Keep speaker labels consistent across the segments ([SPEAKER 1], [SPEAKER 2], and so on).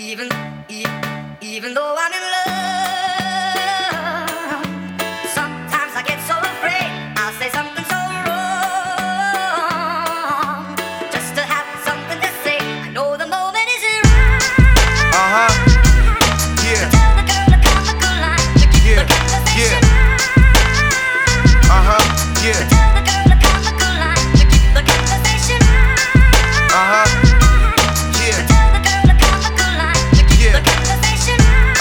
[SPEAKER 1] Even though I'm in love, sometimes I get so afraid I'll say something so wrong, just to have something to say. I know the moment is right.
[SPEAKER 2] Yeah.
[SPEAKER 1] To tell the girl to come a good line, to keep the conversation
[SPEAKER 2] Yeah.
[SPEAKER 1] To tell the girl to come a good line, to keep the conversation
[SPEAKER 2] Yeah.
[SPEAKER 1] To tell the girl to come a good line, to keep
[SPEAKER 2] Yeah.
[SPEAKER 1] the conversation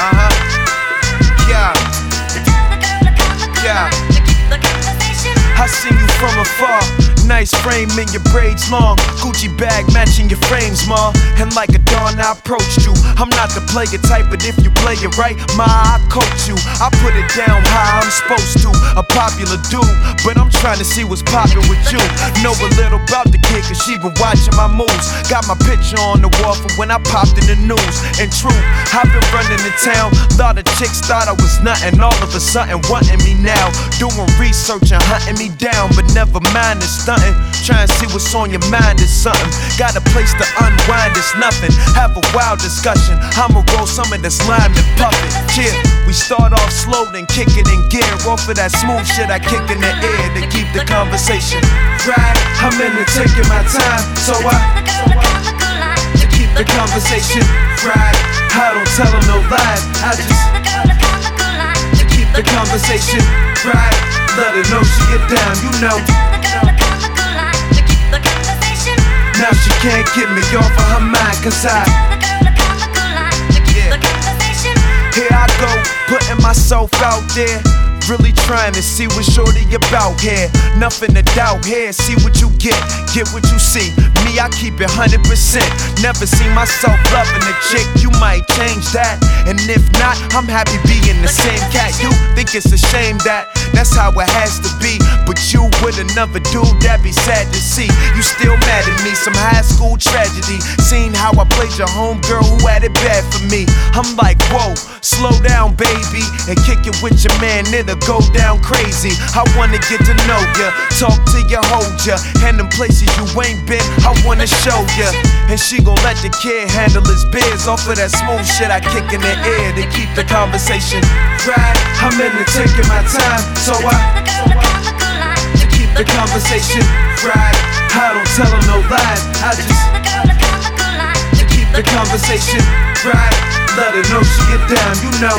[SPEAKER 2] Yeah.
[SPEAKER 1] To tell the girl to come a good
[SPEAKER 2] Yeah.
[SPEAKER 1] line, to keep the conversation.
[SPEAKER 2] I seen you from afar. Nice frame and your braids long. Gucci bag matching your frames, ma. And like a dawn, I approached you. I'm not the player type, but if you play it right, ma, I coach you. I put it down how I'm supposed to. A popular dude, but I'm trying to see what's poppin' with you. Know a little about the kid, cause she been watching my moves. Got my picture on the wall from when I popped in the news. And true, I've been running the town. Lot of chicks thought I was nothing. All of a sudden wanting me now. Doing research and hunting me down, but never mind the stunting. Try and see what's on your mind is something. Got a place to unwind, it's nothing. Have a wild discussion. I'ma roll some of this lime and puff it. Yeah, we start off slow, then kick it in gear. Off of that smooth shit I kick in the air to keep the conversation right. I'm into taking my time, so to keep the conversation right. I don't tell them no lies, I just to keep the conversation right. Let her know she get down, you know. Now she can't get me off of her mind, cause here I go, putting myself out there. Really trying to see what shorty about here. Nothing to doubt here, see what you get what you see. Me, I keep it 100%. Never seen myself loving a chick, you might change that. And if not, I'm happy being the same cat. You think it's a shame that's how it has to be. But you with another dude, that'd be sad to see. You still mad at me, some high school tragedy. Seen how I played your homegirl who had it bad for me. I'm like, whoa, slow down, baby, and kick it with your man, it'll go down crazy. I wanna get to know ya, talk to ya, hold ya, and them places you ain't been, I wanna show ya. And she gon' let the kid handle his biz off of that smooth shit I kick in the air to keep the conversation right. I'm into taking my time, so to keep the conversation right. I don't tell them no lies, I just to keep the conversation right. Let her know she get down, you know.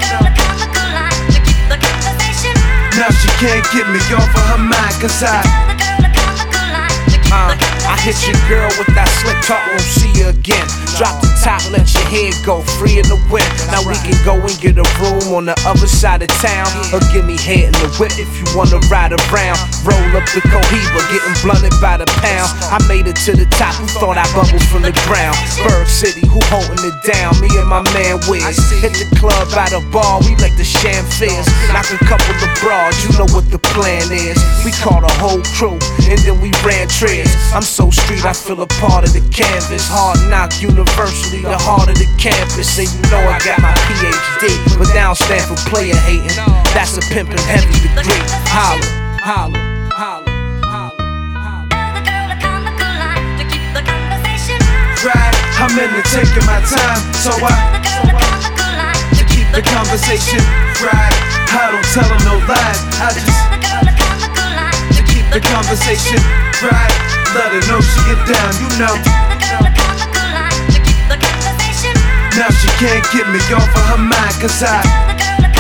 [SPEAKER 2] Now she can't get me off of her mind, cause
[SPEAKER 3] I hit your girl with that slick talk, won't see you again. Drop the top, let your head go, free in the wind. Now we can go and get a room on the other side of town, or give me head in the whip if you wanna ride around. Roll up the Cohiba, getting blunted by the pound. I made it to the top, who thought I bubbled from the ground? Berg City, who holding it down? Me and my man Wiz. Hit the club by the bar, we like the sham fizz. Knock a couple of broads, you know what the plan is. We called a whole crew, and then we ran trips. I'm so street, I feel a part of the canvas. Hard knock university, the heart of the campus. And you know I got my PhD, but that don't stand for player hating. That's a pimpin' heavy degree. Holla, holla, holla, holla,
[SPEAKER 2] right. I'm into taking my time, so to keep the conversation right. I don't tell them no lies, I just to keep the conversation right. Let her know she get down, you know. Now she can't get me off of her mind, cause